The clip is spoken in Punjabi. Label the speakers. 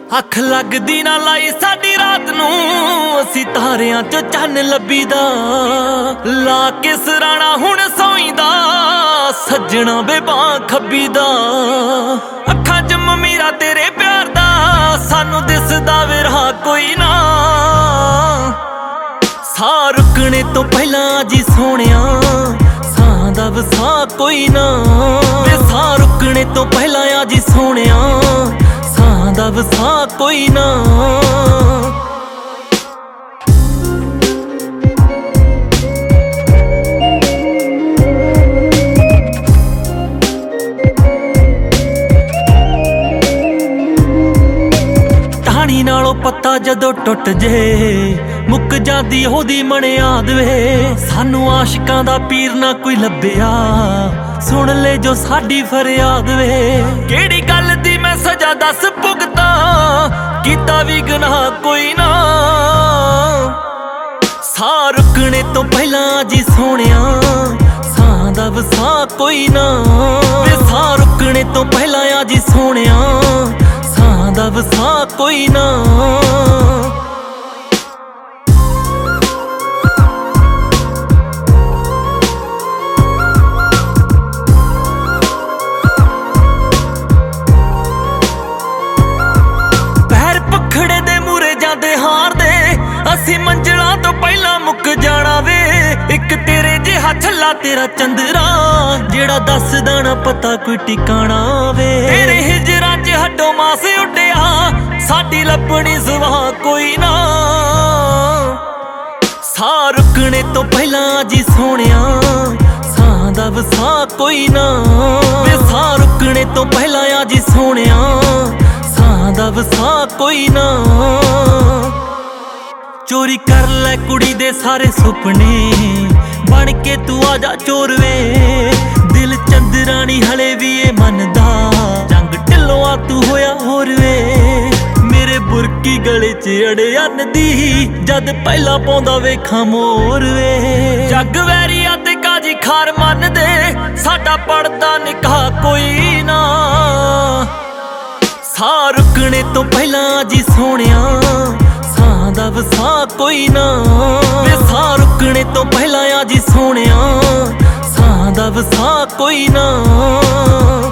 Speaker 1: ਅੱਖ ਲੱਗਦੀ ਨਾ ਲਾਈ ਸਾਡੀ ਰਾਤ ਨੂੰ, ਅਸੀਂ ਤਾਰਿਆਂ ਚੋਂ ਚੰਨ ਲੱਭੀਦਾ। ਲਾ ਕੇ ਸਰਾਣਾ ਹੁਣ ਸੌਂਈਦਾ, ਸੱਜਣਾ ਵੇ ਬਾਂਹ ਖੱਬੀਦਾ। ਅੱਖਾਂ 'ਚ ਮਮੀਰਾ ਤੇਰੇ ਪਿਆਰ ਦਾ, ਸਾਨੂੰ ਦਿਸਦਾ ਵੇ ਰਾਹ ਕੋਈ ਨਾ। ਸਾਹ ਰੁਕਣੇ ਤੋਂ ਪਹਿਲਾਂ ਜੀ ਸੋਹਣਿਆ, ਸਾਹ ਦਾ ਵਸਾ ਕੋਈ ਨਾ। ਤੇ ਸਾਹ ਰੁਕਣੇ ਤੋਂ ਪਹਿਲਾਂ ਆ ਜੀ ਸੋਹਣਿਆ, ਸਾਹ ਦਾ ਵਸਾ ਕੋਈ ਨਾ। ਟਾਹਣੀ ਨਾਲੋਂ ਪੱਤਾ ਜਦੋਂ ਟੁੱਟ ਜੇ, ਮੁੱਕ ਜਾਂਦੀ ਉਹਦੀ ਮਣਿਆਦ ਵੇ। ਸਾਨੂੰ ਆਸ਼ਿਕਾਂ ਦਾ ਪੀਰ ਨਾ ਕੋਈ ਲੱਭਿਆ, ਸੁਣ ਲੈ ਜੋ ਸਾਡੀ ਫਰਿਆਦ ਵੇ। ਕਿਹੜੀ ਗੱਲ ਦੀ ਮੈਂ ਸਜ਼ਾ ਦੱਸ ਭੁਗਤਾਂ, ਕੀਤਾ ਵੀ ਗੁਨਾਹ ਕੋਈ ਨਾ। ਸਾਹ ਰੁਕਣੇ ਤੋਂ ਪਹਿਲਾਂ ਜੀ ਸੋਹਣਿਆ, ਸਾਹ ਦਾ ਵਸਾ ਕੋਈ ਨਾ। ਤੇ ਸਾਹ ਰੁਕਣੇ ਤੋਂ ਪਹਿਲਾਂ ਆ ਜੀ ਸੋਹਣਿਆ, ਸਾਹ ਦਾ ਵਸਾ ਕੋਈ ਨਾ। ਪਖੜੇ ਦੇ ਮੂਰੇ ਜਾਂਦੇ ਹਾਰਦੇ, ਅਸੀਂ ਮੰਜ਼ਲਾਂ ਤੋਂ ਪਹਿਲਾਂ ਮੁੱਕ ਜਾਣਾ ਵੇ। ਇੱਕ ਤੇਰੇ ਜਿਹਾ ਛੱਲਾ ਤੇਰਾ ਚੰਦਰਾ, ਜਿਹੜਾ ਦੱਸਦਾ ਨਾ ਪਤਾ ਕੋਈ ਟਿਕਾਣਾ ਵੇ। ਤੇਰੇ ਹਿਜਰਾਂ 'ਚ ਹੱਡੋ ਮਾਸ ਉੱਡਿਆ, ਸਾਡੀ ਲੱਭਣੀ ਸੁਆਹ ਕੋਈ ਨਾ। ਸਾਹ ਰੁਕਣੇ ਤੋਂ ਪਹਿਲਾਂ ਜੀ ਸੋਹਣਿਆ, ਸਾਹ ਦਾ ਵਸਾ ਕੋਈ ਨਾ। ਤੇ ਸਾਹ ਰੁਕਣੇ ਤੋਂ ਪਹਿਲਾਂ ਆ ਜੀ ਸੋਹਣਿਆ, ਸਾਹ ਦਾ ਵਸਾ ਕੋਈ ਨਾ। ਚੋਰੀ ਕਰ ਲੈ ਕੁੜੀ ਦੇ ਸਾਰੇ ਸੁਪਨੇ, ਬਣ ਕੇ ਤੂੰ ਆ ਜਾ ਚੋਰ ਵੇ। ਦਿਲ ਚੰਦਰਾਣੀ ਹਲੇ ਵੀ ਇਹ ਮੰਨਦਾ, ਜੰਗ ਢਿੱਲੋਂ ਆ ਤੂੰ ਹੋਇਆ ਹੋਰ ਵੇ। ਮੇਰੇ ਬੁਰਕੀ ਗਲੇ 'ਚ ਅੜਿਆਨ ਦੀ, ਜਦ ਪਹਿਲਾਂ ਪਾਉਂਦਾ ਵੇਖਾਂ ਮੋਰ ਵੇ। ਜੱਗ ਵੈਰੀਆ ਤੇ ਕਾਜੀ ਖਾਰ ਮੰਨਦੇ, ਸਾਡਾ ਪੜਦਾ ਨਿਕਾਹ ਕੋਈ ਨਾ। ਸਾਹ ਰੁਕਣੇ ਤੋਂ ਪਹਿਲਾਂ ਜੀ ਸੋਹਣਿਆ, ਸਾਹ ਦਾ ਵਸਾ ਕੋਈ ਨਾ। ਤੇ ਸਾਹ ਰੁਕਣੇ ਤੋਂ ਪਹਿਲਾਂ ਆ ਜੀ ਸੋਹਣਿਆ, ਸਾਹ ਦਾ ਵਸਾ ਕੋਈ ਨਾ।